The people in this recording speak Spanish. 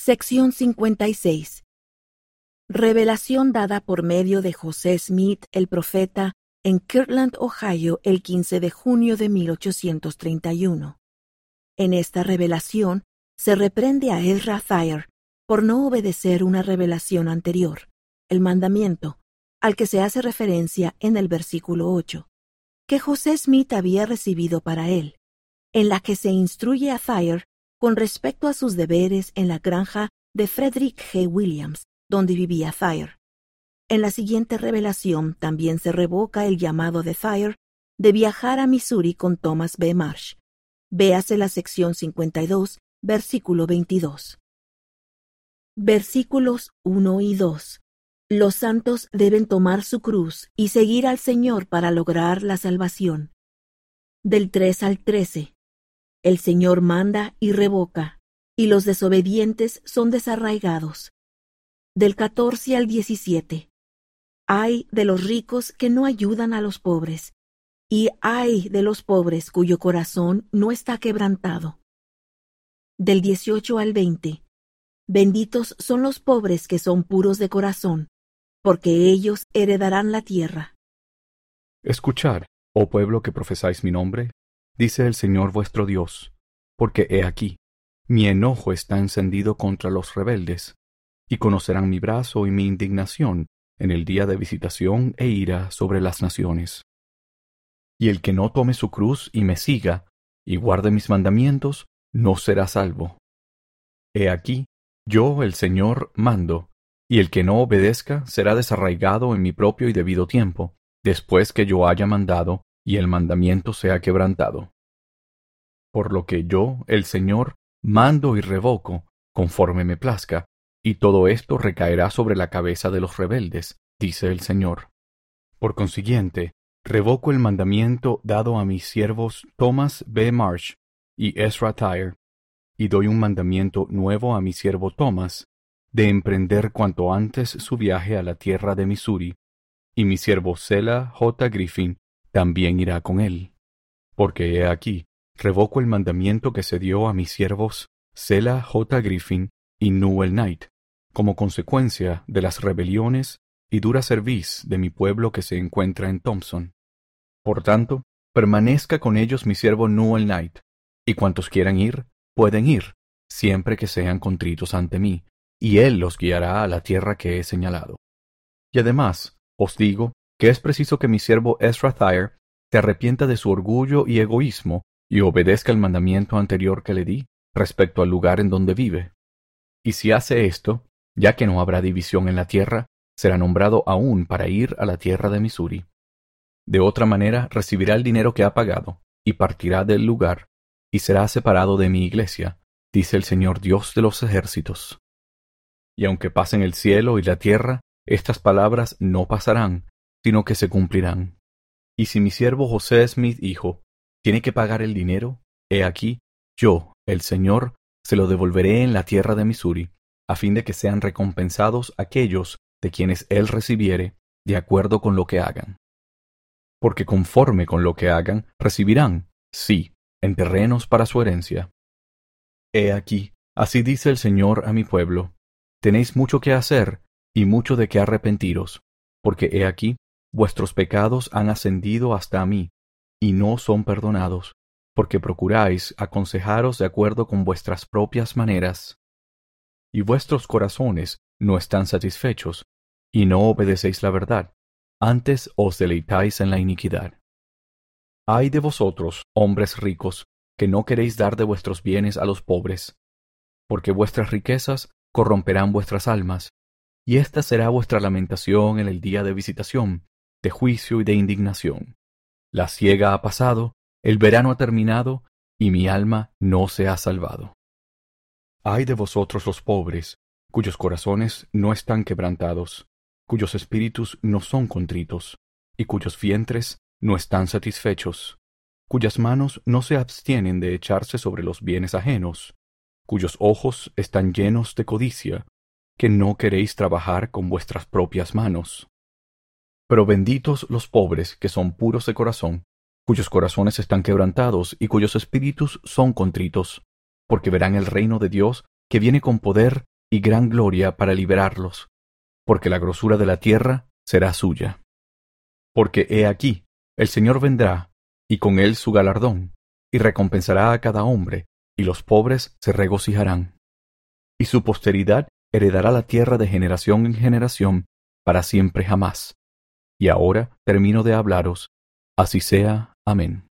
Sección 56. Revelación dada por medio de José Smith, el profeta, en Kirtland, Ohio, el 15 de junio de 1831. En esta revelación se reprende a Ezra Thayer por no obedecer una revelación anterior, el mandamiento, al que se hace referencia en el versículo 8, que José Smith había recibido para él, en la que se instruye a Thayer con respecto a sus deberes en la granja de Frederick G. Williams, donde vivía Thayer. En la siguiente revelación también se revoca el llamado de Thayer de viajar a Missouri con Thomas B. Marsh. Véase la sección 52, versículo 22. Versículos 1 y 2. Los santos deben tomar su cruz y seguir al Señor para lograr la salvación. Del 3 al 13. El Señor manda y revoca, y los desobedientes son desarraigados. Del 14 al 17. Ay de los ricos que no ayudan a los pobres, y ay de los pobres cuyo corazón no está quebrantado. Del 18 al 20. Benditos son los pobres que son puros de corazón, porque ellos heredarán la tierra. Escuchad, oh pueblo que profesáis mi nombre, dice el Señor vuestro Dios, porque he aquí, mi enojo está encendido contra los rebeldes, y conocerán mi brazo y mi indignación en el día de visitación e ira sobre las naciones. Y el que no tome su cruz y me siga, y guarde mis mandamientos, no será salvo. He aquí, yo, el Señor, mando, y el que no obedezca será desarraigado en mi propio y debido tiempo, después que yo haya mandado y el mandamiento sea quebrantado. Por lo que yo, el Señor, mando y revoco, conforme me plazca, y todo esto recaerá sobre la cabeza de los rebeldes, dice el Señor. Por consiguiente, revoco el mandamiento dado a mis siervos Thomas B. Marsh y Ezra Thayer, y doy un mandamiento nuevo a mi siervo Thomas, de emprender cuanto antes su viaje a la tierra de Missouri, y mi siervo Selah J. Griffin también irá con él. Porque he aquí, revoco el mandamiento que se dio a mis siervos Selah J. Griffin y Newell Knight, como consecuencia de las rebeliones y dura cerviz de mi pueblo que se encuentra en Thompson. Por tanto, permanezca con ellos mi siervo Newell Knight, y cuantos quieran ir, pueden ir, siempre que sean contritos ante mí, y él los guiará a la tierra que he señalado. Y además, os digo que es preciso que mi siervo Ezra Thayer se arrepienta de su orgullo y egoísmo y obedezca el mandamiento anterior que le di respecto al lugar en donde vive. Y si hace esto, ya que no habrá división en la tierra, será nombrado aún para ir a la tierra de Missouri. De otra manera recibirá el dinero que ha pagado, y partirá del lugar, y será separado de mi iglesia, dice el Señor Dios de los ejércitos. Y aunque pasen el cielo y la tierra, estas palabras no pasarán, sino que se cumplirán. Y si mi siervo José Smith, hijo, tiene que pagar el dinero, he aquí, yo, el Señor, se lo devolveré en la tierra de Missouri, a fin de que sean recompensados aquellos de quienes él recibiere, de acuerdo con lo que hagan. Porque conforme con lo que hagan, recibirán, sí, en terrenos para su herencia. He aquí, así dice el Señor a mi pueblo, tenéis mucho que hacer y mucho de que arrepentiros, porque he aquí, vuestros pecados han ascendido hasta mí, y no son perdonados, porque procuráis aconsejaros de acuerdo con vuestras propias maneras. Y vuestros corazones no están satisfechos, y no obedecéis la verdad, antes os deleitáis en la iniquidad. Ay de vosotros, hombres ricos, que no queréis dar de vuestros bienes a los pobres, porque vuestras riquezas corromperán vuestras almas, y esta será vuestra lamentación en el día de visitación, de juicio y de indignación. La siega ha pasado, el verano ha terminado, y mi alma no se ha salvado. Ay de vosotros los pobres, cuyos corazones no están quebrantados, cuyos espíritus no son contritos, y cuyos vientres no están satisfechos, cuyas manos no se abstienen de echarse sobre los bienes ajenos, cuyos ojos están llenos de codicia, que no queréis trabajar con vuestras propias manos. Pero benditos los pobres que son puros de corazón, cuyos corazones están quebrantados y cuyos espíritus son contritos, porque verán el reino de Dios que viene con poder y gran gloria para liberarlos, porque la grosura de la tierra será suya. Porque he aquí, el Señor vendrá, y con él su galardón, y recompensará a cada hombre, y los pobres se regocijarán. Y su posteridad heredará la tierra de generación en generación, para siempre jamás. Y ahora termino de hablaros. Así sea. Amén.